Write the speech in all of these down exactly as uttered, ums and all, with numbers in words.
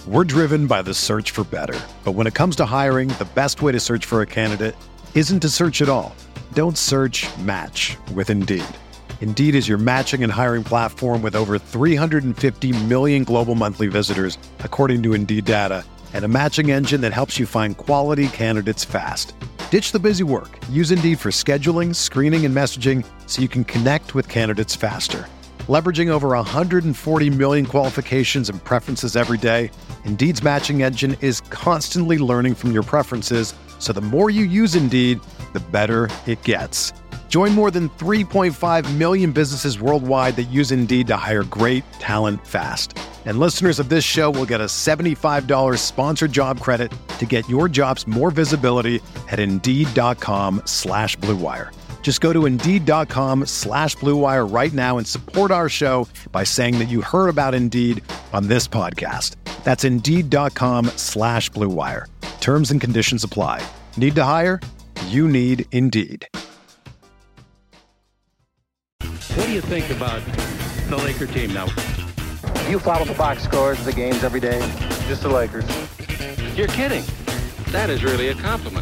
We're driven by the search for better. But when it comes to hiring, the best way to search for a candidate isn't to search at all. Don't search, match with Indeed. Indeed is your matching and hiring platform with over three hundred fifty million global monthly visitors, according to Indeed data, and a matching engine that helps you find quality candidates fast. Ditch the busy work. Use Indeed for scheduling, screening, and messaging so you can connect with candidates faster. Leveraging over one hundred forty million qualifications and preferences every day, Indeed's matching engine is constantly learning from your preferences, so the more you use Indeed, the better it gets. Join more than three point five million businesses worldwide that use Indeed to hire great talent fast. And listeners of this show will get a seventy-five dollars sponsored job credit to get your jobs more visibility at Indeed.com slash Blue Wire. Just go to Indeed.com slash Blue Wire right now and support our show by saying that you heard about Indeed on this podcast. That's Indeed.com slash Blue Wire. Terms and conditions apply. Need to hire? You need Indeed. What do you think about the Laker team now? You follow the box scores of the games every day? Just the Lakers. You're kidding. That is really a compliment.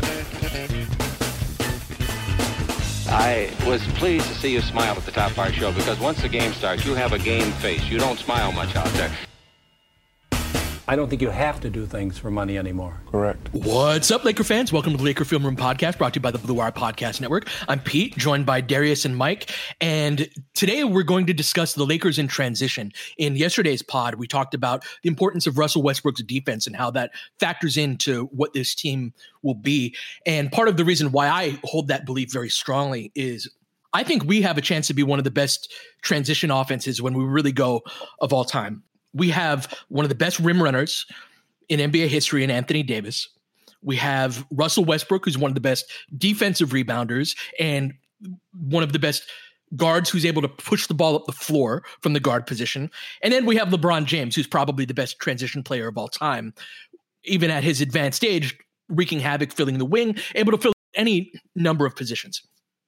I was pleased to see you smile at the top of our show because once the game starts, you have a game face. You don't smile much out there. I don't think you have to do things for money anymore. Correct. What's up, Laker fans? Welcome to the Laker Film Room Podcast, brought to you by the Blue Wire Podcast Network. I'm Pete, joined by Darius and Mike, and today we're going to discuss the Lakers in transition. In yesterday's pod, we talked about the importance of Russell Westbrook's defense and how that factors into what this team will be. And part of the reason why I hold that belief very strongly is I think we have a chance to be one of the best transition offenses when we really go of all time. We have one of the best rim runners in N B A history in Anthony Davis. We have Russell Westbrook, who's one of the best defensive rebounders and one of the best guards who's able to push the ball up the floor from the guard position. And then we have LeBron James, who's probably the best transition player of all time, even at his advanced age, wreaking havoc, filling the wing, able to fill any number of positions.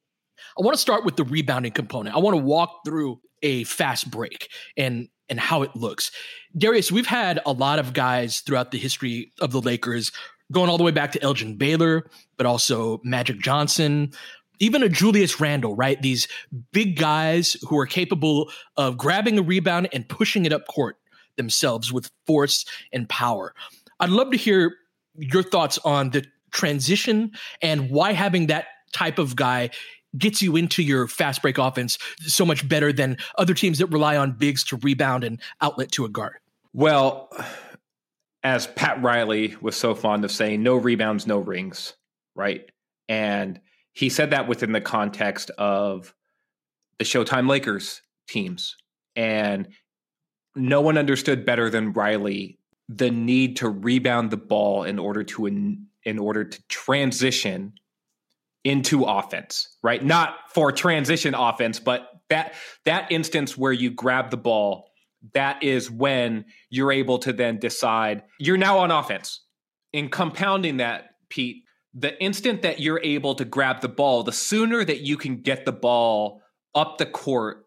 I want to start with the rebounding component. I want to walk through a fast break and and how it looks. Darius, we've had a lot of guys throughout the history of the Lakers, going all the way back to Elgin Baylor, but also Magic Johnson, even a Julius Randle, right? These big guys who are capable of grabbing a rebound and pushing it up court themselves with force and power. I'd love to hear your thoughts on the transition and why having that type of guy gets you into your fast break offense so much better than other teams that rely on bigs to rebound and outlet to a guard. Well, as Pat Riley was so fond of saying, no rebounds, no rings, right? And he said that within the context of the Showtime Lakers teams. And no one understood better than Riley the need to rebound the ball in order to in, in order to transition into offense, right? Not for transition offense, but that that instance where you grab the ball, that is when you're able to then decide you're now on offense. In compounding that, Pete, the instant that you're able to grab the ball, the sooner that you can get the ball up the court,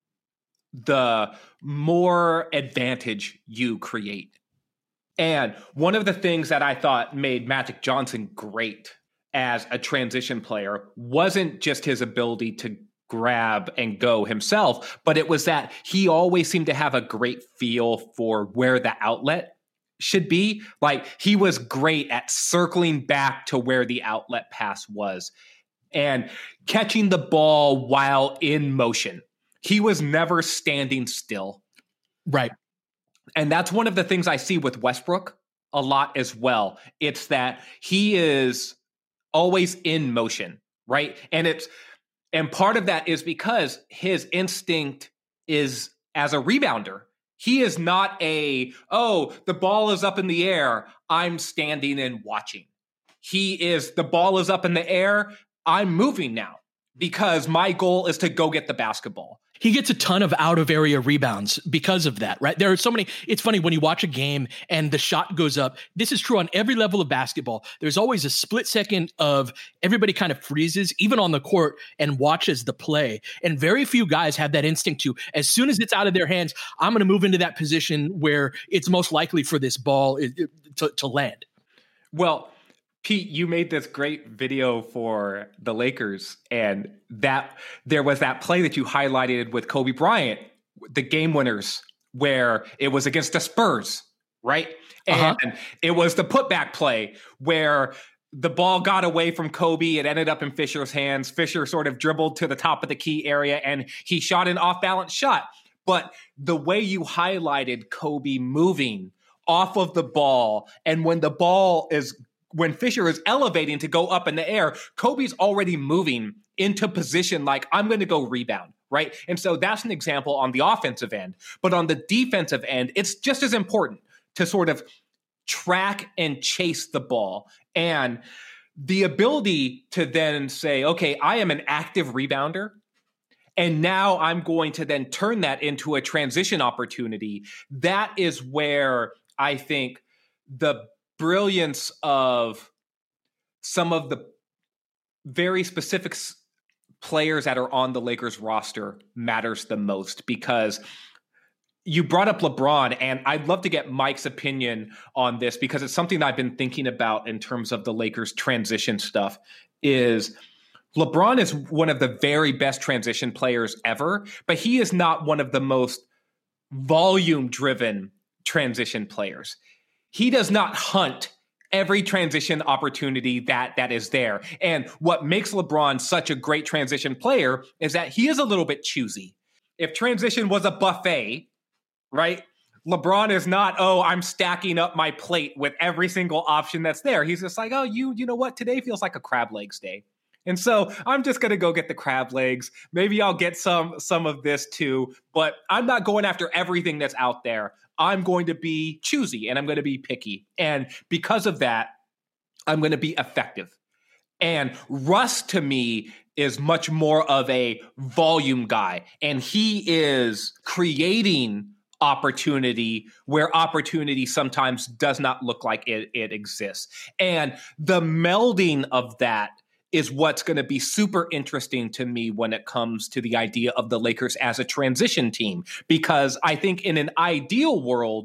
the more advantage you create. And one of the things that I thought made Magic Johnson great as a transition player wasn't just his ability to grab and go himself, but it was that he always seemed to have a great feel for where the outlet should be. Like, he was great at circling back to where the outlet pass was and catching the ball while in motion. He was never standing still. Right. And that's one of the things I see with Westbrook a lot as well. It's that he is always in motion, right? And it's and part of that is because his instinct is as a rebounder. He is not a, oh, the ball is up in the air, I'm standing and watching. He is, the ball is up in the air, I'm moving now because my goal is to go get the basketball. he gets a ton of out of area rebounds because of that, right? There are so many. It's funny when you watch a game and the shot goes up. This is true on every level of basketball. There's always a split second of everybody kind of freezes, even on the court, and watches the play. And very few guys have that instinct to, as soon as it's out of their hands, I'm going to move into that position where it's most likely for this ball to, to land. Well, Pete, you made this great video for the Lakers, and that there was that play that you highlighted with Kobe Bryant, the game winners, where it was against the Spurs, right? Uh-huh. And it was the putback play where the ball got away from Kobe. It ended up in Fisher's hands. Fisher sort of dribbled to the top of the key area, and he shot an off-balance shot. But the way you highlighted Kobe moving off of the ball, and when the ball is when Fisher is elevating to go up in the air, Kobe's already moving into position like, I'm going to go rebound, right? And so that's an example on the offensive end. But on the defensive end, it's just as important to sort of track and chase the ball. And the ability to then say, okay, I am an active rebounder, and now I'm going to then turn that into a transition opportunity. That is where I think the brilliance of some of the very specific s- players that are on the Lakers roster matters the most, because you brought up LeBron, and I'd love to get Mike's opinion on this, because it's something that I've been thinking about in terms of the Lakers transition stuff. Is LeBron is one of the very best transition players ever, but he is not one of the most volume-driven transition players. He does not hunt every transition opportunity that that is there. And what makes LeBron such a great transition player is that he is a little bit choosy. If transition was a buffet, right? LeBron is not, oh, I'm stacking up my plate with every single option that's there. He's just like, oh, you, you know what? Today feels like a crab legs day. And so I'm just going to go get the crab legs. Maybe I'll get some some of this too, but I'm not going after everything that's out there. I'm going to be choosy, and I'm going to be picky. And because of that, I'm going to be effective. And Russ, to me, is much more of a volume guy. And he is creating opportunity where opportunity sometimes does not look like it, it exists. And the melding of that is what's going to be super interesting to me when it comes to the idea of the Lakers as a transition team. Because I think in an ideal world,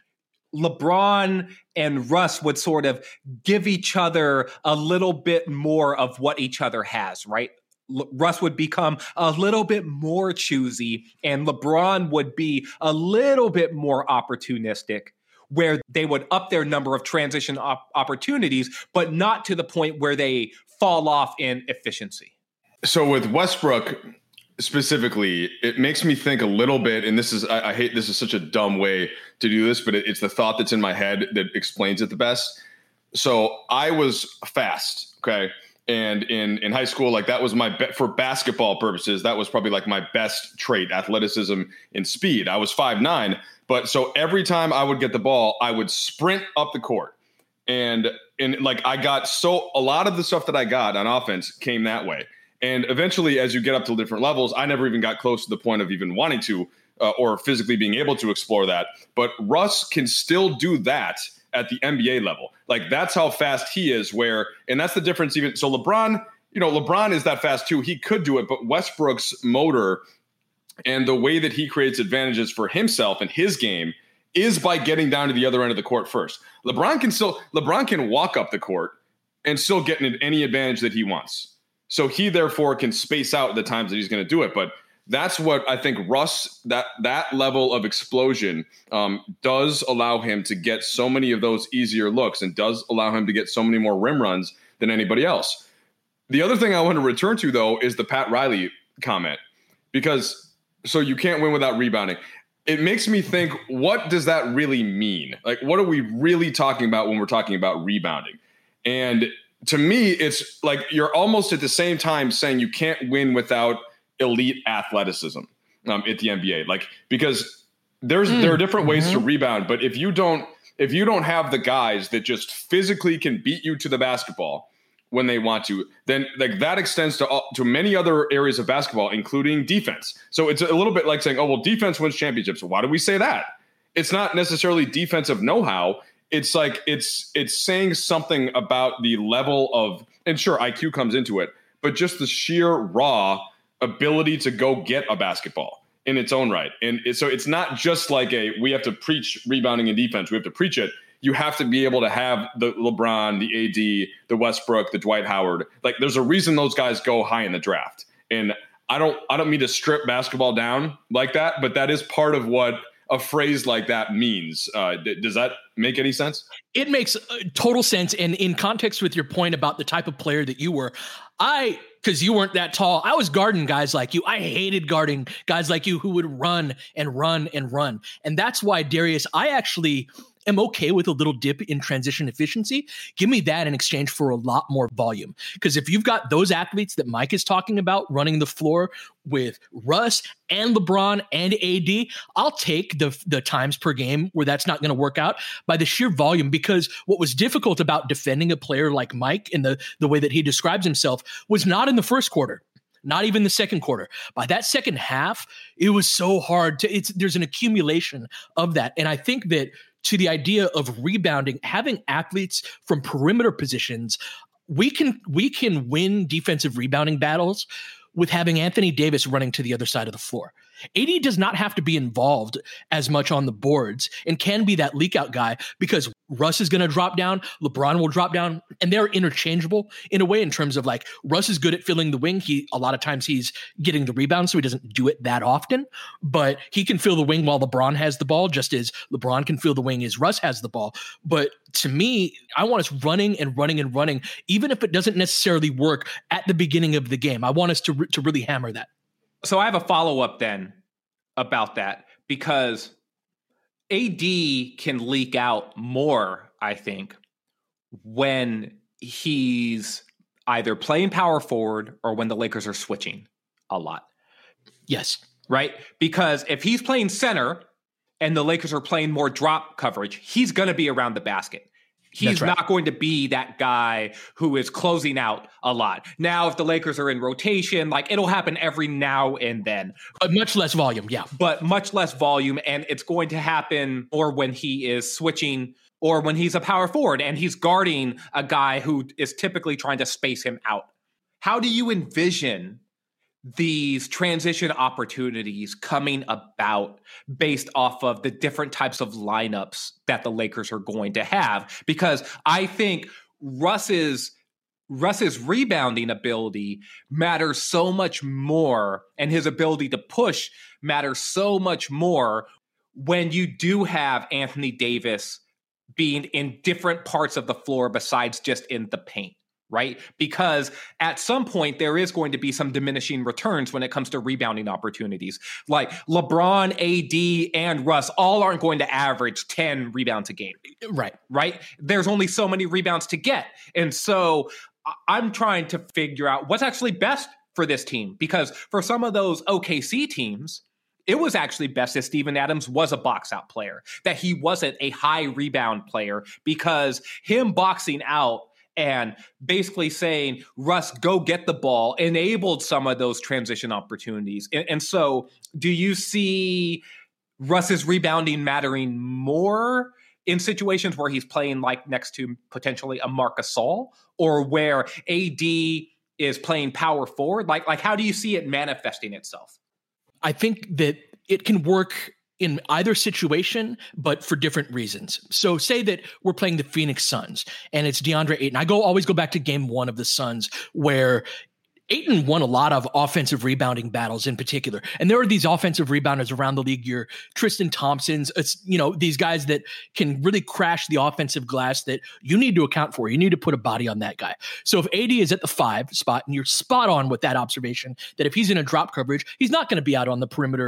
LeBron and Russ would sort of give each other a little bit more of what each other has, right? L- Russ would become a little bit more choosy, and LeBron would be a little bit more opportunistic, where they would up their number of transition op- opportunities, but not to the point where they fall off in efficiency. So with Westbrook specifically, it makes me think a little bit, and this is, I, I hate, this is such a dumb way to do this, but it, it's the thought that's in my head that explains it the best. So I was fast, okay? And in, in high school, like that was my, be- for basketball purposes, that was probably like my best trait, athleticism and speed. I was five nine, but so every time I would get the ball, I would sprint up the court. And, and like I got so a lot of the stuff that I got on offense came that way. And eventually, as you get up to different levels, I never even got close to the point of even wanting to uh, or physically being able to explore that. But Russ can still do that at the N B A level. Like that's how fast he is, where, and that's the difference even. So LeBron, you know, LeBron is that fast too. He could do it, but Westbrook's motor and the way that he creates advantages for himself and his game is by getting down to the other end of the court first. LeBron can still, LeBron can walk up the court and still get any advantage that he wants. So he therefore can space out the times that he's going to do it. But that's what I think Russ, that that level of explosion um, does allow him to get so many of those easier looks and does allow him to get so many more rim runs than anybody else. The other thing I want to return to, though, is the Pat Riley comment, because so you can't win without rebounding. It makes me think, what does that really mean? Like, what are we really talking about when we're talking about rebounding? And to me, it's like you're almost at the same time saying you can't win without elite athleticism um, at the N B A. Like, because there's mm. there are different ways mm-hmm. to rebound, but if you don't if you don't have the guys that just physically can beat you to the basketball when they want to, then like that extends to all, to many other areas of basketball, including defense. So it's a little bit like saying, oh, well, defense wins championships. Why do we say that? It's not necessarily defensive know-how. It's like it's it's saying something about the level of, and sure, I Q comes into it, but just the sheer raw ability to go get a basketball in its own right. And it, so it's not just like a, we have to preach rebounding and defense. We have to preach it. You have to be able to have the LeBron, the A D, the Westbrook, the Dwight Howard. Like there's a reason those guys go high in the draft. And I don't, I don't mean to strip basketball down like that, but that is part of what a phrase like that means. Uh, d- does that make any sense? It makes uh, total sense. And in context with your point about the type of player that you were, I, because you weren't that tall, I was guarding guys like you. I hated guarding guys like you who would run and run and run. And that's why, Darius, I actually am okay with a little dip in transition efficiency. Give me that in exchange for a lot more volume. Because if you've got those athletes that Mike is talking about running the floor with Russ and LeBron and A D, I'll take the, the times per game where that's not going to work out by the sheer volume. Because what was difficult about defending a player like Mike in the, the way that he describes himself was not in the first quarter. Not even the second quarter. By that second half, it was so hard to, it's, there's an accumulation of that. And I think that to the idea of rebounding, having athletes from perimeter positions, we can, we can win defensive rebounding battles with having Anthony Davis running to the other side of the floor. A D does not have to be involved as much on the boards and can be that leak out guy because Russ is going to drop down, LeBron will drop down, and they're interchangeable in a way in terms of like Russ is good at filling the wing. He a lot of times he's getting the rebound, so he doesn't do it that often, but he can fill the wing while LeBron has the ball, just as LeBron can fill the wing as Russ has the ball. But to me, I want us running and running and running, even if it doesn't necessarily work at the beginning of the game. I want us to re- to really hammer that. So I have a follow-up then about that, because A D can leak out more, I think, when he's either playing power forward or when the Lakers are switching a lot. Yes. Right? Because if he's playing center and the Lakers are playing more drop coverage, he's going to be around the basket. He's right. Not going to be that guy who is closing out a lot. Now, if the Lakers are in rotation, like it'll happen every now and then. But much less volume, yeah. But much less volume, and it's going to happen or when he is switching or when he's a power forward and he's guarding a guy who is typically trying to space him out. How do you envision these transition opportunities coming about based off of the different types of lineups that the Lakers are going to have? Because I think Russ's Russ's rebounding ability matters so much more, and his ability to push matters so much more when you do have Anthony Davis being in different parts of the floor besides just in the paint. Right? Because at some point, there is going to be some diminishing returns when it comes to rebounding opportunities. Like LeBron, A D, and Russ all aren't going to average ten rebounds a game. Right. Right? There's only so many rebounds to get. And so I'm trying to figure out what's actually best for this team. Because for some of those O K C teams, it was actually best that Steven Adams was a box out player, that he wasn't a high rebound player, because him boxing out and basically saying, Russ, go get the ball, enabled some of those transition opportunities. And, and so do you see Russ's rebounding mattering more in situations where he's playing like next to potentially a Marc Gasol, or where A D is playing power forward? Like, like how do you see it manifesting itself? I think that it can work in either situation, but for different reasons. So say that we're playing the Phoenix Suns and it's DeAndre Ayton. I go always go back to game one of the Suns, where Ayton won a lot of offensive rebounding battles in particular. And there are these offensive rebounders around the league, your Tristan Thompsons, it's, you know, these guys that can really crash the offensive glass that you need to account for. You need to put a body on that guy. So if A D is at the five spot, and you're spot on with that observation, that if he's in a drop coverage, he's not going to be out on the perimeter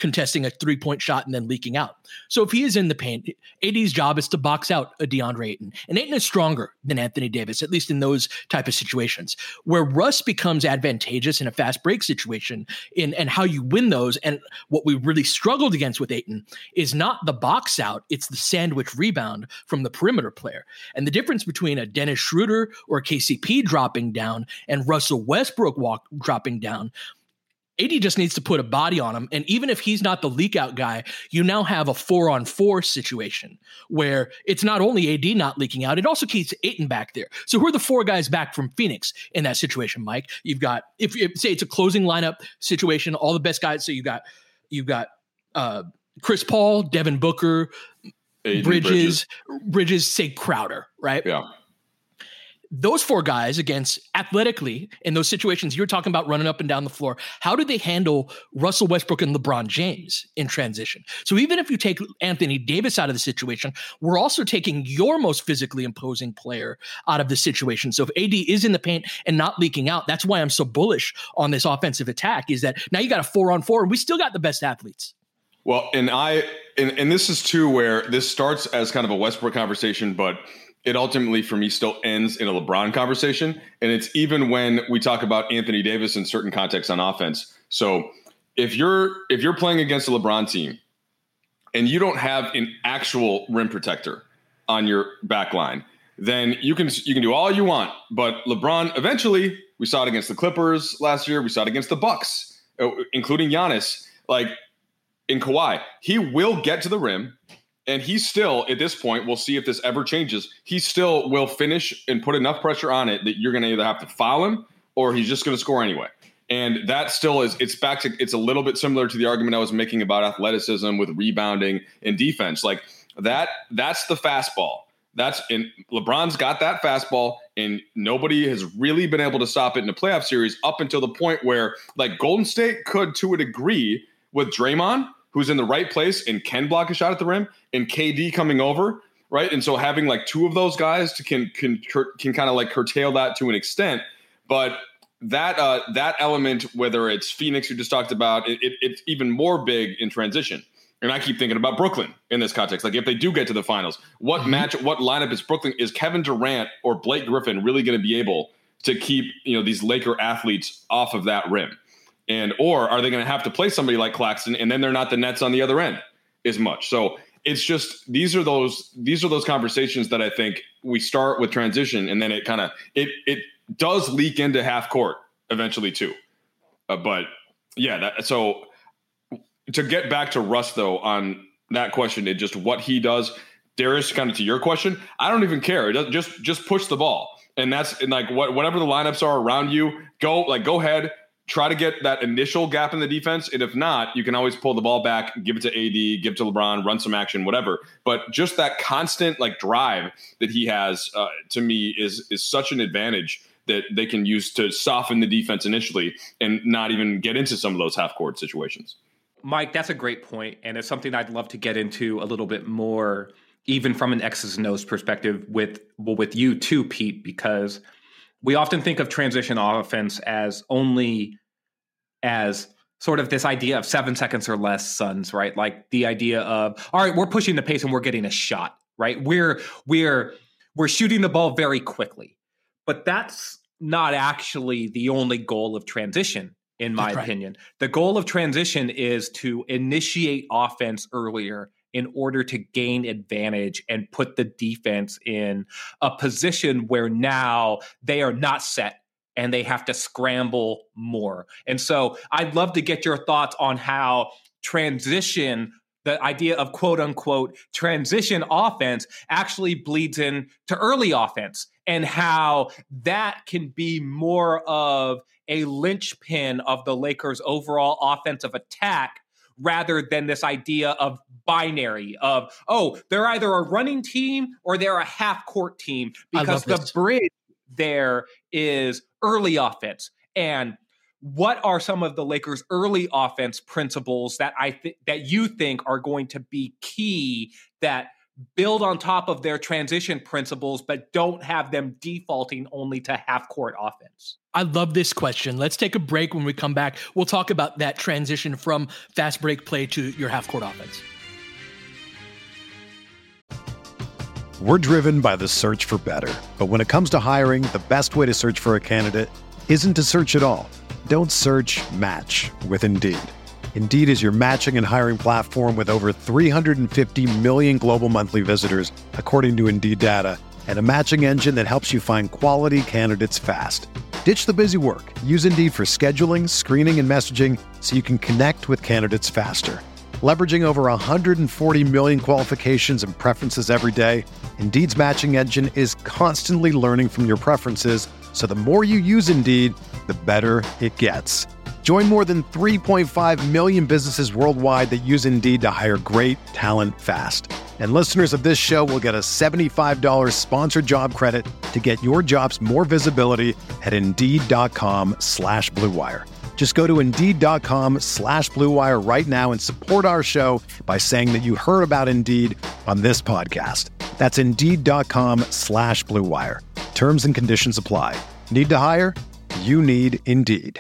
contesting a three-point shot and then leaking out. So if he is in the paint, A D's job is to box out a DeAndre Ayton. And Ayton is stronger than Anthony Davis, at least in those type of situations. Where Russ becomes advantageous in a fast break situation in and how you win those, and what we really struggled against with Ayton is not the box out, it's the sandwich rebound from the perimeter player. And the difference between a Dennis Schroeder or a K C P dropping down and Russell Westbrook walk, dropping down, A D just needs to put a body on him. And even if he's not the leak out guy, you now have a four on four situation where it's not only A D not leaking out, it also keeps Ayton back there. So who are the four guys back from Phoenix in that situation, Mike? You've got, if, if say it's a closing lineup situation, all the best guys. So you got, you've got uh, Chris Paul, Devin Booker, Bridges, Bridges, Bridges, say Crowder, right? Yeah. Those four guys against athletically in those situations you're talking about running up and down the floor, how do they handle Russell Westbrook and LeBron James in transition? So even if you take Anthony Davis out of the situation, we're also taking your most physically imposing player out of the situation. So if A D is in the paint and not leaking out, that's why I'm so bullish on this offensive attack, is that now you got a four on four and we still got the best athletes. Well, and I, and, and this is too where this starts as kind of a Westbrook conversation, but it ultimately, for me, still ends in a LeBron conversation. And it's even when we talk about Anthony Davis in certain contexts on offense. So if you're if you're playing against a LeBron team and you don't have an actual rim protector on your back line, then you can you can do all you want. But LeBron, eventually, we saw it against the Clippers last year. We saw it against the Bucks, including Giannis. Like in Kawhi, he will get to the rim. And he still, at this point, we'll see if this ever changes, he still will finish and put enough pressure on it that you're going to either have to foul him or he's just going to score anyway. And that still is, it's back to, it's a little bit similar to the argument I was making about athleticism with rebounding and defense. Like that, that's the fastball. That's in LeBron's got that fastball, and nobody has really been able to stop it in a playoff series up until the point where, like, Golden State could, to a degree, with Draymond, who's in the right place and can block a shot at the rim, and K D coming over, right? And so having like two of those guys to can can can kind of like curtail that to an extent. But that uh, that element, whether it's Phoenix, you just talked about, it, it, it's even more big in transition. And I keep thinking about Brooklyn in this context. Like if they do get to the finals, what mm-hmm. match, what lineup is Brooklyn? Is Kevin Durant or Blake Griffin really going to be able to keep, you know, these Laker athletes off of that rim? And or are they going to have to play somebody like Claxton, and then they're not the Nets on the other end as much? So it's just these are those these are those conversations that I think we start with transition, and then it kind of it it does leak into half court eventually too. Uh, but yeah, that, so to get back to Russ though on that question, it just what he does. Darius, kind of to your question, I don't even care. It doesn't, just just push the ball, and that's and like what whatever the lineups are around you, go like go ahead. Try to get that initial gap in the defense. And if not, you can always pull the ball back, give it to A D, give it to LeBron, run some action, whatever. But just that constant like drive that he has uh, to me is is such an advantage that they can use to soften the defense initially and not even get into some of those half court situations. Mike, that's a great point. And it's something I'd love to get into a little bit more, even from an X's and O's perspective with, well, with you too, Pete, because we often think of transition offense as only as sort of this idea of seven seconds or less Suns, right? Like the idea of, all right, we're pushing the pace and we're getting a shot, right? We're we're we're shooting the ball very quickly. But that's not actually the only goal of transition, in my right. opinion. The goal of transition is to initiate offense earlier in order to gain advantage and put the defense in a position where now they are not set and they have to scramble more. And so I'd love to get your thoughts on how transition, the idea of quote unquote transition offense, actually bleeds in to early offense, and how that can be more of a linchpin of the Lakers' overall offensive attack, rather than this idea of binary of, oh, they're either a running team or they're a half-court team, because the bridge there is early offense. And what are some of the Lakers' early offense principles that I think that you think are going to be key that build on top of their transition principles, but don't have them defaulting only to half-court offense? I love this question. Let's take a break. When we come back, we'll talk about that transition from fast break play to your half-court offense. We're driven by the search for better. But when it comes to hiring, the best way to search for a candidate isn't to search at all. Don't search, match with Indeed. Indeed is your matching and hiring platform with over three hundred fifty million global monthly visitors, according to Indeed data, and a matching engine that helps you find quality candidates fast. Ditch the busy work. Use Indeed for scheduling, screening, and messaging so you can connect with candidates faster. Leveraging over one hundred forty million qualifications and preferences every day, Indeed's matching engine is constantly learning from your preferences, so the more you use Indeed, the better it gets. Join more than three point five million businesses worldwide that use Indeed to hire great talent fast. And listeners of this show will get a seventy-five dollars sponsored job credit to get your jobs more visibility at Indeed.com slash Blue Wire. Just go to Indeed.com slash Blue Wire right now and support our show by saying that you heard about Indeed on this podcast. That's Indeed.com slash Blue Wire. Terms and conditions apply. Need to hire? You need Indeed.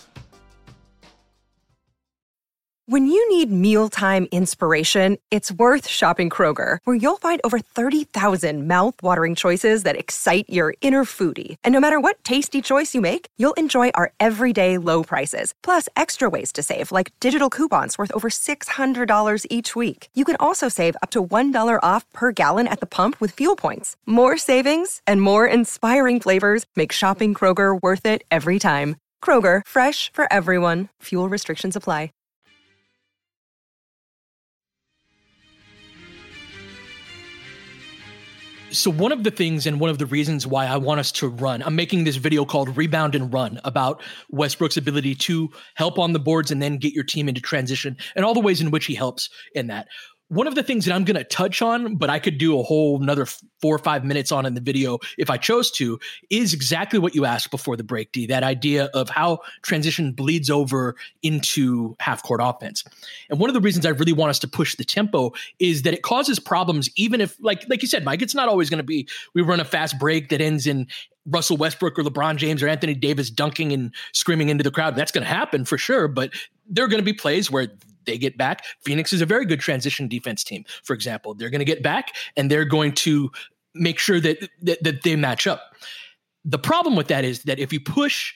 When you need mealtime inspiration, it's worth shopping Kroger, where you'll find over thirty thousand mouth-watering choices that excite your inner foodie. And no matter what tasty choice you make, you'll enjoy our everyday low prices, plus extra ways to save, like digital coupons worth over six hundred dollars each week. You can also save up to one dollar off per gallon at the pump with fuel points. More savings and more inspiring flavors make shopping Kroger worth it every time. Kroger, fresh for everyone. Fuel restrictions apply. So one of the things and one of the reasons why I want us to run, I'm making this video called Rebound and Run about Westbrook's ability to help on the boards and then get your team into transition and all the ways in which he helps in that. One of the things that I'm going to touch on, but I could do a whole another four or five minutes on in the video if I chose to, is exactly what you asked before the break, D, that idea of how transition bleeds over into half-court offense. And one of the reasons I really want us to push the tempo is that it causes problems, even if, like, like you said, Mike, it's not always going to be we run a fast break that ends in Russell Westbrook or LeBron James or Anthony Davis dunking and screaming into the crowd. That's going to happen for sure, but there are going to be plays where they get back. Phoenix is a very good transition defense team, for example. They're going to get back and they're going to make sure that, that that they match up. The problem with that is that if you push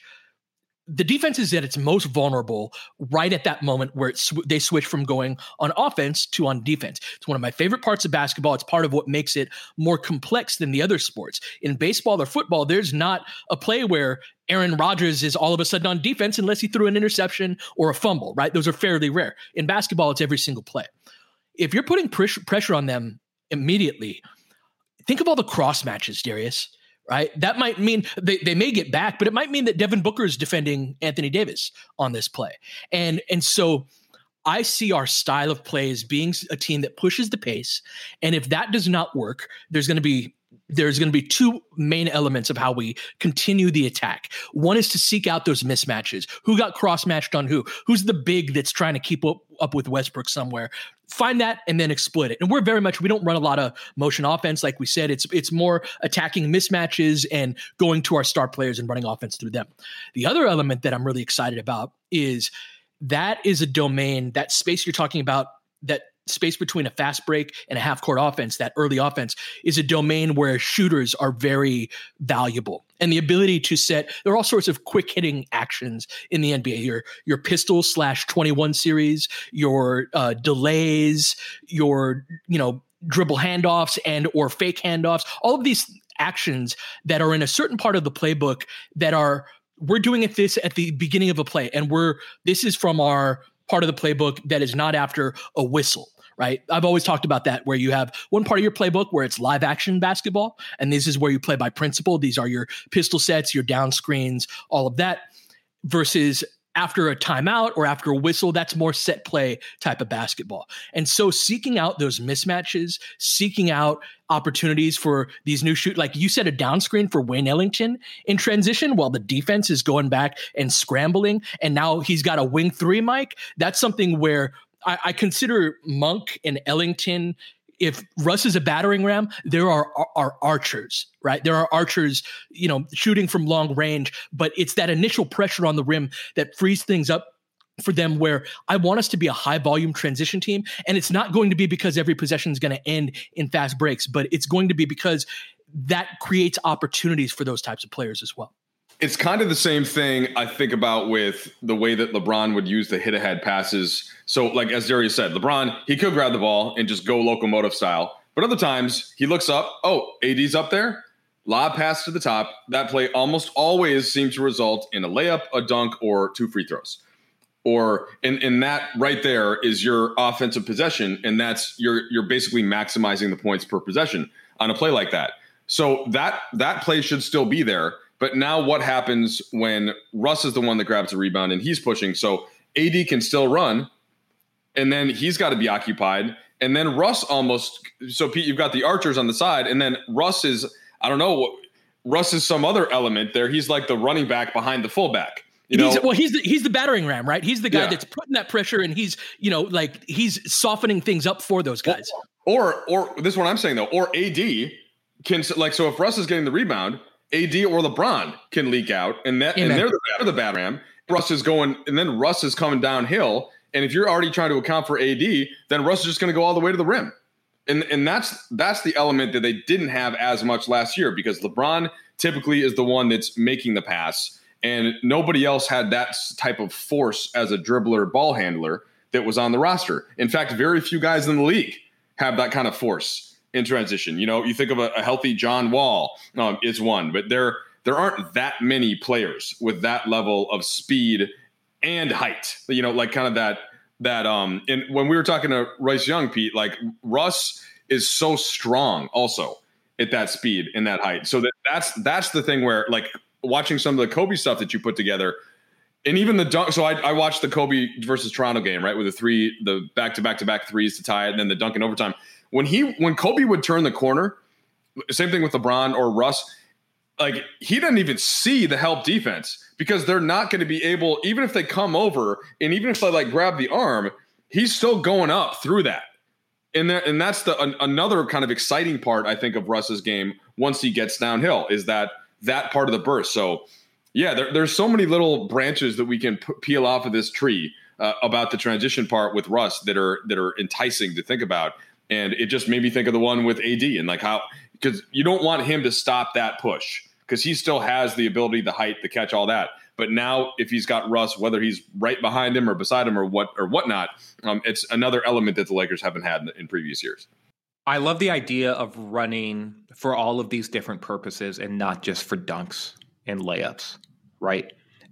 the defense is at its most vulnerable right at that moment where it's, they switch from going on offense to on defense. It's one of my favorite parts of basketball. It's part of what makes it more complex than the other sports. In baseball or football, there's not a play where Aaron Rodgers is all of a sudden on defense unless he threw an interception or a fumble, right? Those are fairly rare. In basketball, it's every single play. If you're putting pressure, pressure on them immediately, think of all the cross matches, Darius. Right. That might mean they, they may get back, but it might mean that Devin Booker is defending Anthony Davis on this play. And, and so I see our style of play as being a team that pushes the pace. And if that does not work, there's going to be there's going to be two main elements of how we continue the attack. One is to seek out those mismatches. Who got cross-matched on who? Who's the big that's trying to keep up, up with Westbrook somewhere? Find that and then exploit it. And we're very much, we don't run a lot of motion offense. Like we said, it's it's more attacking mismatches and going to our star players and running offense through them. The other element that I'm really excited about is that is a domain, that space you're talking about, that space between a fast break and a half court offense, that early offense, is a domain where shooters are very valuable. And the ability to set, there are all sorts of quick hitting actions in the N B A. Your, your pistol slash twenty-one series, your uh, delays, your, you know, dribble handoffs and or fake handoffs, all of these actions that are in a certain part of the playbook that are, we're doing it this at the beginning of a play. And we're, this is from our part of the playbook that is not after a whistle. Right. I've always talked about that, where you have one part of your playbook where it's live action basketball. And this is where you play by principle. These are your pistol sets, your down screens, all of that, versus after a timeout or after a whistle, that's more set play type of basketball. And so seeking out those mismatches, seeking out opportunities for these new shoot, like you said, a down screen for Wayne Ellington in transition while the defense is going back and scrambling. And now he's got a wing three, Mike. That's something where I, I consider Monk and Ellington if Russ is a battering ram, there are, are are archers, right? There are archers, you know, shooting from long range, but it's that initial pressure on the rim that frees things up for them, where I want us to be a high volume transition team. And it's not going to be because every possession is going to end in fast breaks, but it's going to be because that creates opportunities for those types of players as well. It's kind of the same thing I think about with the way that LeBron would use the hit ahead passes. So like, as Darius said, LeBron, he could grab the ball and just go locomotive style. But other times he looks up, oh, A D's up there, lob pass to the top. That play almost always seems to result in a layup, a dunk, or two free throws. Or in, in that right there is your offensive possession. And that's you're you're basically maximizing the points per possession on a play like that. So that that play should still be there. But now what happens when Russ is the one that grabs the rebound and he's pushing? So A D can still run, and then he's got to be occupied. And then Russ almost – so, Pete, you've got the archers on the side, and then Russ is – I don't know. Russ is some other element there. He's like the running back behind the fullback. You know? He's, well, he's the, he's the battering ram, right? He's the guy Yeah. that's putting that pressure, and he's, you know, like he's softening things up for those guys. Or, or, or this is what I'm saying, though. Or A D can – like, so if Russ is getting the rebound – A D or LeBron can leak out, and that Amen. and they're the, they're the bad ram. Russ is going, and then Russ is coming downhill. And if you're already trying to account for A D, then Russ is just going to go all the way to the rim. And and that's that's the element that they didn't have as much last year, because LeBron typically is the one that's making the pass, and nobody else had that type of force as a dribbler, ball handler that was on the roster. In fact, very few guys in the league have that kind of force in transition. You know, you think of a, a healthy John Wall um, is one, but there there aren't that many players with that level of speed and height. You know, like kind of that that um. And when we were talking to Royce Young, Pete, like Russ is so strong also at that speed and that height. So that that's that's the thing where, like, watching some of the Kobe stuff that you put together, and even the dunk. So I, I watched the Kobe versus Toronto game, right, with the three, the back to back to back threes to tie it, and then the dunk in overtime. When he when Kobe would turn the corner, same thing with LeBron or Russ, like he doesn't even see the help defense, because they're not going to be able, even if they come over and even if they like grab the arm, he's still going up through that. And that, and that's the an, another kind of exciting part, I think, of Russ's game once he gets downhill, is that that part of the burst. So yeah, there, there's so many little branches that we can p- peel off of this tree uh, about the transition part with Russ that are that are enticing to think about. And it just made me think of the one with A D and like how, because you don't want him to stop that push, because he still has the ability, the height, the catch, all that. But now if he's got Russ, whether he's right behind him or beside him or what or whatnot, um, it's another element that the Lakers haven't had in, in previous years. I love the idea of running for all of these different purposes and not just for dunks and layups, right?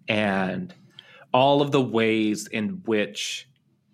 And all of the ways in which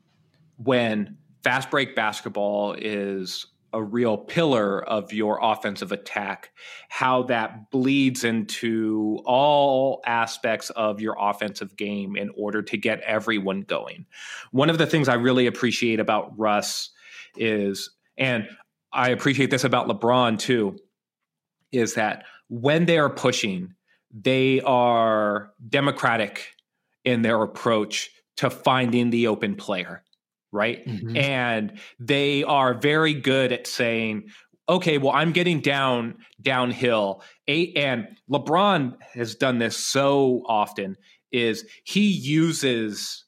when fast break basketball is a real pillar of your offensive attack, how that bleeds into all aspects of your offensive game in order to get everyone going. One of the things I really appreciate about Russ is, and I appreciate this about LeBron too, is that when they are pushing, they are democratic in their approach to finding the open player. Right. Mm-hmm. And they are very good at saying, OK, well, I'm getting down downhill. And LeBron has done this so often, is he uses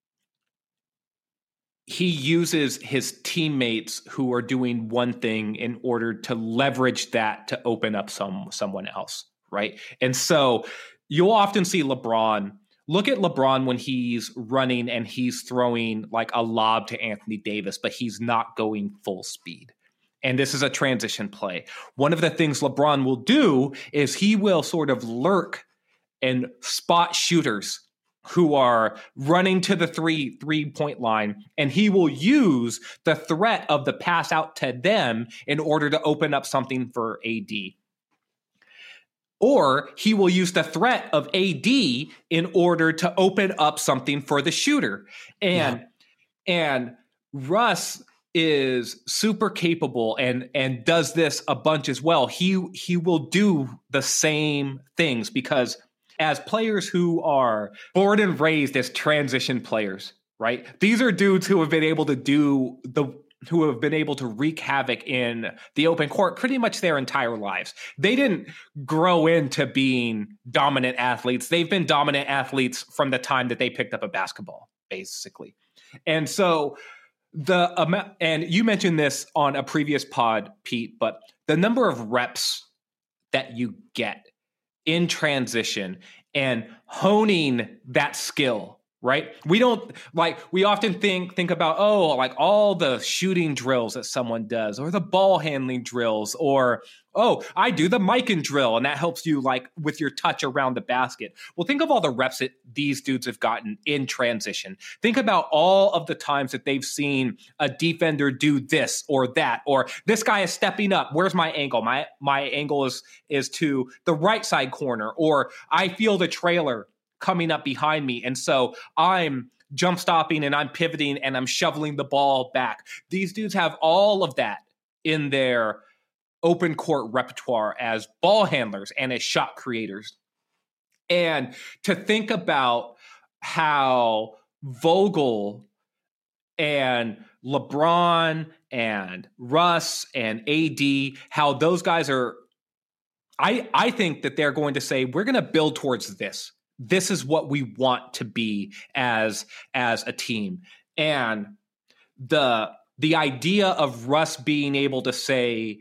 he uses his teammates who are doing one thing in order to leverage that to open up some someone else. Right. And so you'll often see LeBron. Look at LeBron when he's running and he's throwing like a lob to Anthony Davis, but he's not going full speed. And this is a transition play. One of the things LeBron will do is he will sort of lurk and spot shooters who are running to the three three-point line, and he will use the threat of the pass out to them in order to open up something for A D. Or he will use the threat of A D in order to open up something for the shooter. And yeah. and Russ is super capable and and does this a bunch as well. He he will do the same things, because as players who are born and raised as transition players, right? These are dudes who have been able to do the who have been able to wreak havoc in the open court pretty much their entire lives. They didn't grow into being dominant athletes. They've been dominant athletes from the time that they picked up a basketball, basically. And so the amount, and you mentioned this on a previous pod, Pete, but the number of reps that you get in transition and honing that skill, right? We don't like, we often think, think about, oh, like all the shooting drills that someone does, or the ball handling drills, or, oh, I do the Mikan drill, and that helps you like with your touch around the basket. Well, think of all the reps that these dudes have gotten in transition. Think about all of the times that they've seen a defender do this or that, or this guy is stepping up. Where's my angle? My my angle is is to the right side corner, or I feel the trailer coming up behind me, and so I'm jump stopping and I'm pivoting and I'm shoveling the ball back. These dudes have all of that in their open court repertoire as ball handlers and as shot creators. And to think about how Vogel and LeBron and Russ and A D, how those guys are, I, I think that they're going to say, we're going to build towards this. This is what we want to be as, as a team. And the, the idea of Russ being able to say,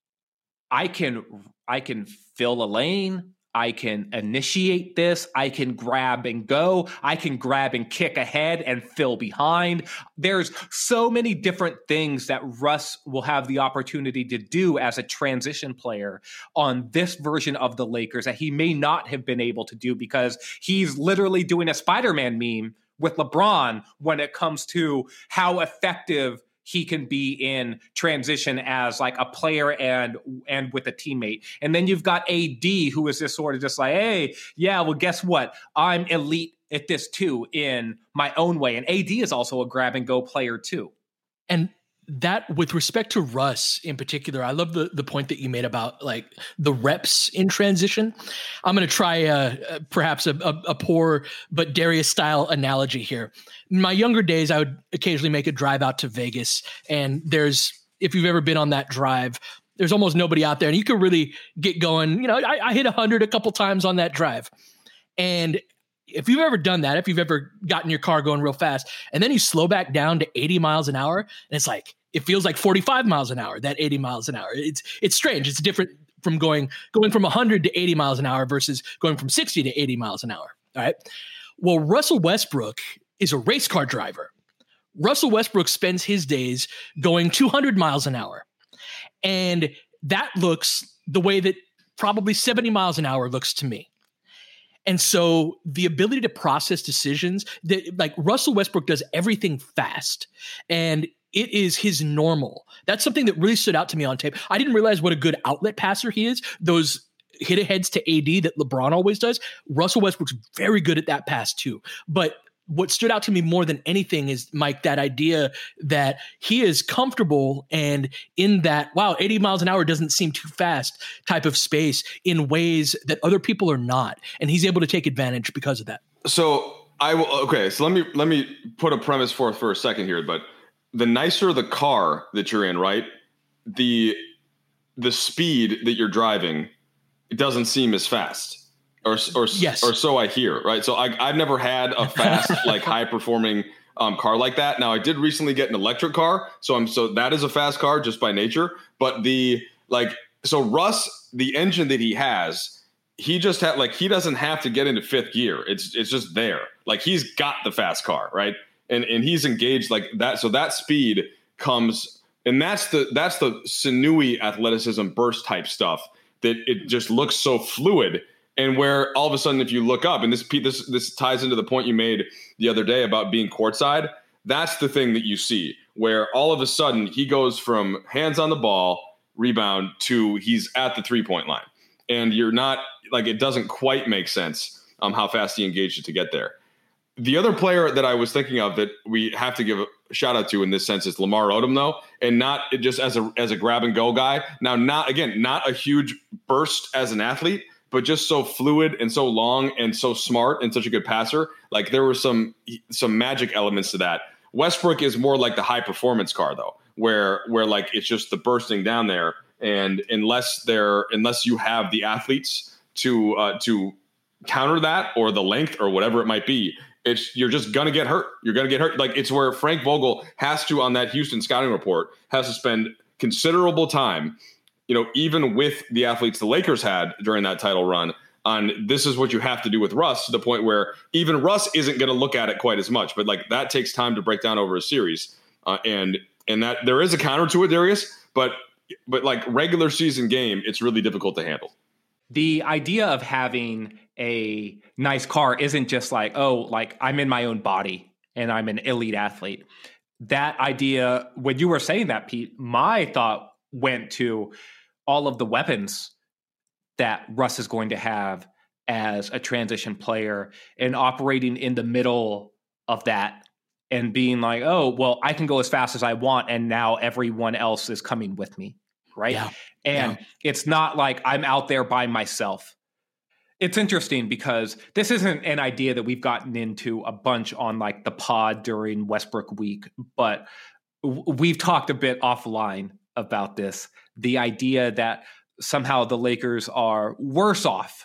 I can I can fill a lane, I can initiate this, I can grab and go, I can grab and kick ahead and fill behind. There's so many different things that Russ will have the opportunity to do as a transition player on this version of the Lakers that he may not have been able to do, because he's literally doing a Spider-Man meme with LeBron when it comes to how effective he can be in transition as like a player and and with a teammate. And then you've got A D, who is just sort of just like, hey, yeah, well, guess what? I'm elite at this too in my own way. And A D is also a grab and go player too. And that, with respect to Russ in particular, I love the the point that you made about like the reps in transition. I'm going to try uh, perhaps a, a, a poor but Darius style analogy here. In my younger days, I would occasionally make a drive out to Vegas, and there's, if you've ever been on that drive, there's almost nobody out there, and you can really get going. You know, I, I hit a hundred a couple times on that drive, and if you've ever done that, if you've ever gotten your car going real fast, and then you slow back down to eighty miles an hour, and it's like, it feels like forty-five miles an hour, that eighty miles an hour. It's it's strange. It's different from going going from one hundred to eighty miles an hour versus going from sixty to eighty miles an hour. All right. Well, Russell Westbrook is a race car driver. Russell Westbrook spends his days going two hundred miles an hour. And that looks the way that probably seventy miles an hour looks to me. And so the ability to process decisions, that like Russell Westbrook does everything fast, and it is his normal. That's something that really stood out to me on tape. I didn't realize what a good outlet passer he is. Those hit aheads to A D that LeBron always does. Russell Westbrook's very good at that pass too. But what stood out to me more than anything is, Mike, that idea that he is comfortable and in that, wow, eighty miles an hour doesn't seem too fast type of space in ways that other people are not. And he's able to take advantage because of that. So I will, okay. So let me, let me put a premise forth for a second here, but the nicer the car that you're in, right? The, the speed that you're driving, it doesn't seem as fast. Or, or, yes. or so I hear, right? So I, I've never had a fast, like high performing um, car like that. Now I did recently get an electric car. So I'm, so that is a fast car just by nature. But the, like, so Russ, the engine that he has, he just had, like, he doesn't have to get into fifth gear. It's, it's just there. Like, he's got the fast car, right? And, and he's engaged like that. So that speed comes, and that's the, that's the sinewy athleticism burst type stuff that it just looks so fluid. And where all of a sudden, if you look up, and this this this ties into the point you made the other day about being courtside, that's the thing that you see, where all of a sudden he goes from hands on the ball, rebound, to he's at the three-point line. And you're not, like, it doesn't quite make sense um, how fast he engaged it to get there. The other player that I was thinking of that we have to give a shout out to in this sense is Lamar Odom, though, and not just as a as a grab and go guy. Now, not again, not a huge burst as an athlete, but just so fluid and so long and so smart and such a good passer. Like, there were some some magic elements to that. Westbrook is more like the high performance car, though, where where like it's just the bursting down there, and unless they're unless you have the athletes to uh, to counter that, or the length or whatever it might be, it's you're just gonna get hurt. You're gonna get hurt. Like it's where Frank Vogel has to, on that Houston scouting report, has to spend considerable time, you know, even with the athletes the Lakers had during that title run, on this is what you have to do with Russ, to the point where even Russ isn't going to look at it quite as much. But like that takes time to break down over a series, uh, and and that there is a counter to it, Darius. But but like regular season game, it's really difficult to handle. The idea of having a nice car isn't just like, oh, like I'm in my own body and I'm an elite athlete. That idea, when you were saying that, Pete, my thought went to all of the weapons that Russ is going to have as a transition player, and operating in the middle of that and being like, oh, well, I can go as fast as I want, and now everyone else is coming with me, right? Yeah. And yeah. It's not like I'm out there by myself. It's interesting because this isn't an idea that we've gotten into a bunch on like the pod during Westbrook week, but w- we've talked a bit offline about this. The idea that somehow the Lakers are worse off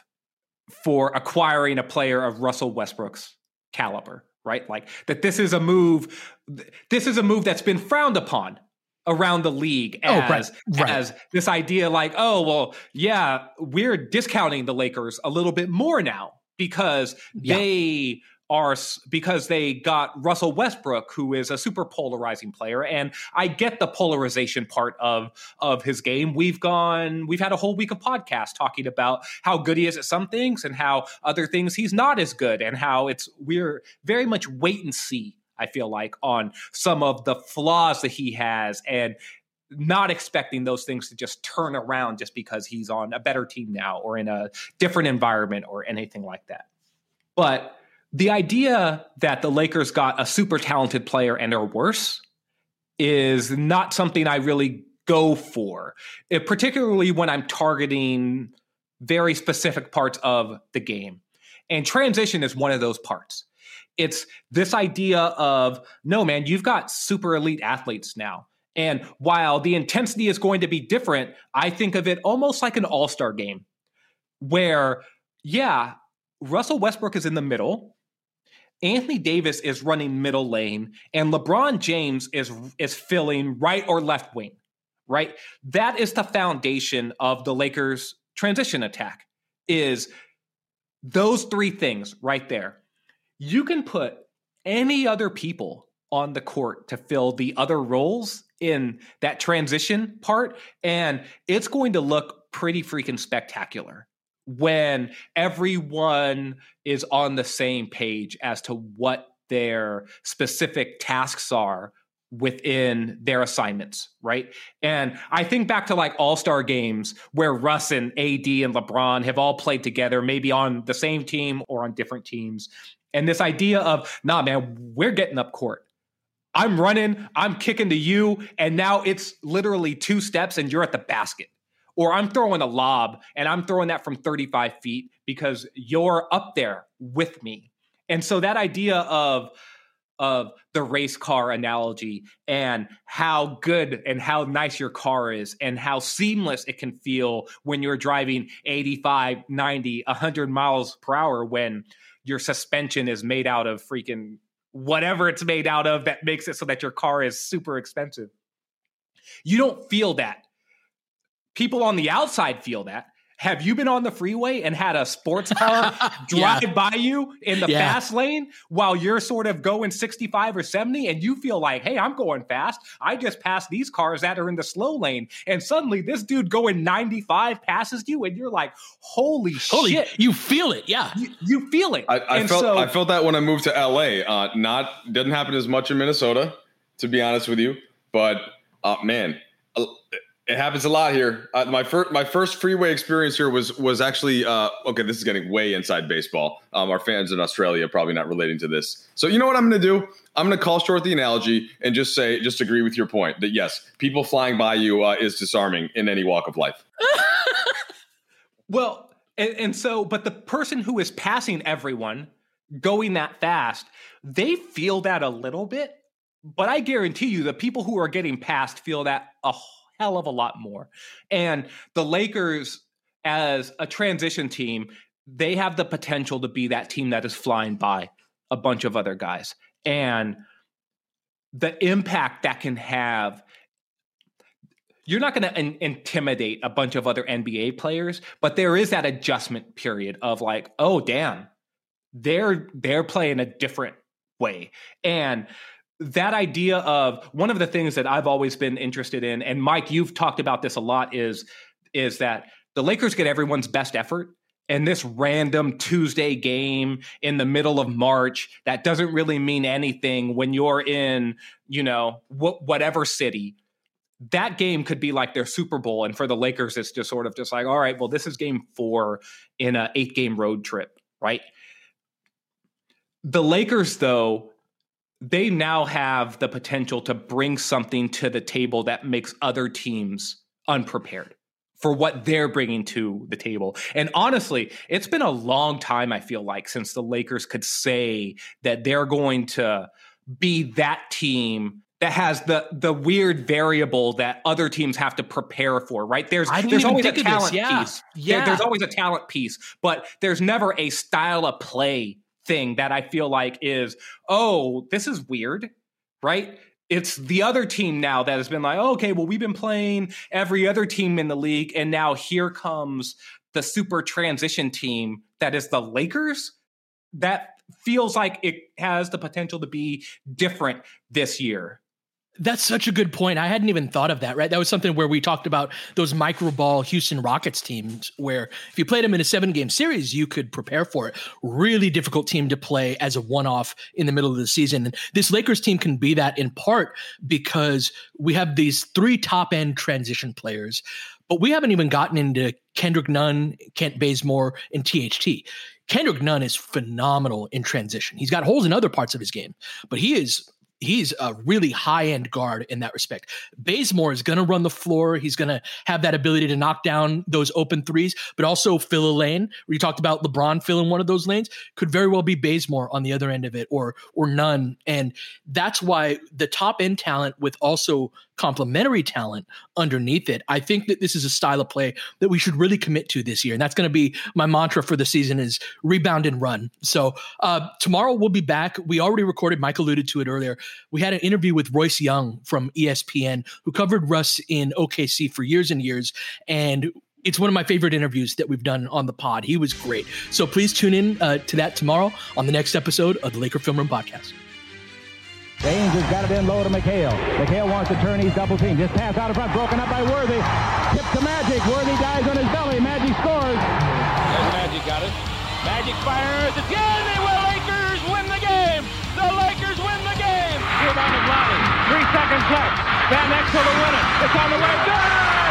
for acquiring a player of Russell Westbrook's caliber, right? Like that this is a move, this is a move that's been frowned upon around the league as, oh, right, right. as this idea like, oh, well, yeah, we're discounting the Lakers a little bit more now because yeah. they are because they got Russell Westbrook, who is a super polarizing player. And I get the polarization part of, of his game. We've gone, we've had a whole week of podcasts talking about how good he is at some things and how other things he's not as good, and how it's, we're very much wait and see, I feel like, on some of the flaws that he has, and not expecting those things to just turn around just because he's on a better team now or in a different environment or anything like that. But the idea that the Lakers got a super talented player and are worse is not something I really go for, it, particularly when I'm targeting very specific parts of the game. And transition is one of those parts. It's this idea of, no, man, you've got super elite athletes now. And while the intensity is going to be different, I think of it almost like an all-star game where, yeah, Russell Westbrook is in the middle, Anthony Davis is running middle lane, and LeBron James is is filling right or left wing, right? That is the foundation of the Lakers' transition attack, is those three things right there. You can put any other people on the court to fill the other roles in that transition part, and it's going to look pretty freaking spectacular when everyone is on the same page as to what their specific tasks are within their assignments, right? And I think back to like all-star games where Russ and A D and LeBron have all played together, maybe on the same team or on different teams. And this idea of, nah, man, we're getting up court. I'm running, I'm kicking to you, and now it's literally two steps and you're at the basket. Or I'm throwing a lob and I'm throwing that from thirty-five feet because you're up there with me. And so that idea of, of the race car analogy and how good and how nice your car is and how seamless it can feel when you're driving eighty-five, ninety, one hundred miles per hour when your suspension is made out of freaking whatever it's made out of that makes it so that your car is super expensive. You don't feel that. People on the outside feel that. Have you been on the freeway and had a sports car drive yeah. by you in the yeah. fast lane while you're sort of going sixty-five or seventy and you feel like, hey, I'm going fast. I just passed these cars that are in the slow lane. And suddenly this dude going ninety-five passes you and you're like, holy, holy shit. You feel it. Yeah. You, you feel it. I, I felt so, I felt that when I moved to L A. Uh, not didn't happen as much in Minnesota, to be honest with you. But uh, man, uh, it happens a lot here. Uh, my first my first freeway experience here was was actually uh, okay. This is getting way inside baseball. Um, our fans in Australia are probably not relating to this. So you know what I'm going to do? I'm going to call short the analogy and just say, just agree with your point that yes, people flying by you uh, is disarming in any walk of life. Well, and, and so, but the person who is passing everyone, going that fast, they feel that a little bit. but I guarantee you the people who are getting passed feel that a hell of a lot more. And the Lakers, as a transition team, they have the potential to be that team that is flying by a bunch of other guys. And the impact that can have, you're not going to in- intimidate a bunch of other N B A players, but there is that adjustment period of like, oh, damn, they're they're playing a different way. And that idea of, one of the things that I've always been interested in, and Mike, you've talked about this a lot, is, is that the Lakers get everyone's best effort. And this random Tuesday game in the middle of March that doesn't really mean anything when you're in, you know, wh- whatever city, that game could be like their Super Bowl. And for the Lakers, it's just sort of just like, all right, well, this is game four in an eight game road trip, right? The Lakers, though, they now have the potential to bring something to the table that makes other teams unprepared for what they're bringing to the table. And honestly, it's been a long time, I feel like, since the Lakers could say that they're going to be that team that has the the weird variable that other teams have to prepare for, right? There's there's always a talent yeah. piece. Yeah. There, there's always a talent piece, but there's never a style of play thing that I feel like is, oh, this is weird, right? It's the other team now that has been like, oh, okay, well, we've been playing every other team in the league, and now here comes the super transition team that is the Lakers. That feels like it has the potential to be different this year. That's such a good point. I hadn't even thought of that, right? That was something where we talked about those micro ball Houston Rockets teams, where if you played them in a seven game series, you could prepare for it. Really difficult team to play as a one-off in the middle of the season. And this Lakers team can be that in part because we have these three top end transition players, but we haven't even gotten into Kendrick Nunn, Kent Bazemore, and T H T. Kendrick Nunn is phenomenal in transition. He's got holes in other parts of his game, but he is He's a really high-end guard in that respect. Bazemore is going to run the floor. He's going to have that ability to knock down those open threes, but also fill a lane. We talked about LeBron filling one of those lanes. Could very well be Bazemore on the other end of it, or or Nunn. And that's why the top-end talent with also complementary talent underneath it, I think that this is a style of play that we should really commit to this year. And that's going to be my mantra for the season, is rebound and run. So uh, tomorrow we'll be back. We already recorded, Mike alluded to it earlier. We had an interview with Royce Young from E S P N, who covered Russ in O K C for years and years. And it's one of my favorite interviews that we've done on the pod. He was great. So please tune in uh, to that tomorrow on the next episode of the Laker Film Room Podcast. James has got it in low to McHale. McHale wants to turn. He's double teamed. Just pass out in front, broken up by Worthy. Tip to Magic. Worthy dies on his belly. Magic scores. There's Magic, got it. Magic fires. It's good. They will. Lakers win the game. The Lakers win the game. Rebound is Lonnie. Three seconds left. Van Exel to win it. It's on the way. Good.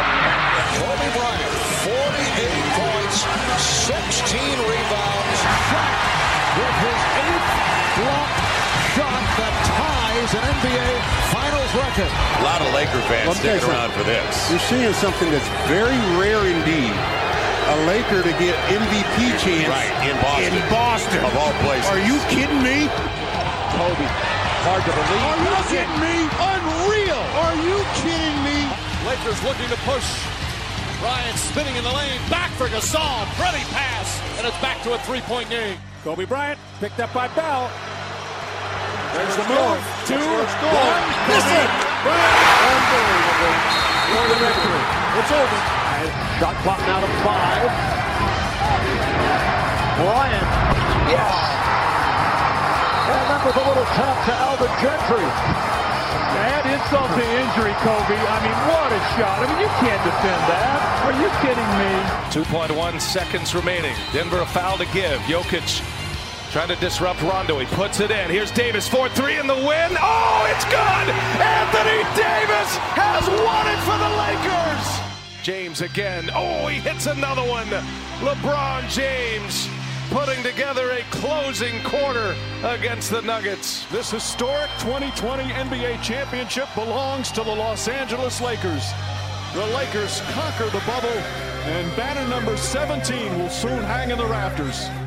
Kobe Bryant, forty-eight points, sixteen rebounds. Shot with his eighth block shot that ties an N B A Finals record. A lot of Laker fans sticking around for this. You're seeing something that's very rare indeed. A Laker to get M V P chance right, in Boston. In Boston. Of all places. Are you kidding me? Kobe, hard to believe. Are you kidding me? Unreal. Are you kidding me? Lakers looking to push. Bryant spinning in the lane. Back for Gasol. Pretty pass. And it's back to a three-point game. Kobe Bryant picked up by Bell. There's the move. Two, one. Listen. Unbelievable. For the victory. It's over. Shot clock now to five. Bryant. Yes. And that was a little tap to Alvin Gentry. Add insult to injury, Kobe. I mean, what a shot. I mean, you can't defend that. Are you kidding me? two point one seconds remaining. Denver a foul to give. Jokic trying to disrupt Rondo. He puts it in. Here's Davis, four three in the win. Oh, it's good! Anthony Davis has won it for the Lakers! James again. Oh, he hits another one. LeBron James putting together a closing quarter against the Nuggets. This historic twenty twenty N B A championship belongs to the Los Angeles Lakers. The Lakers conquer the bubble, and banner number seventeen will soon hang in the rafters.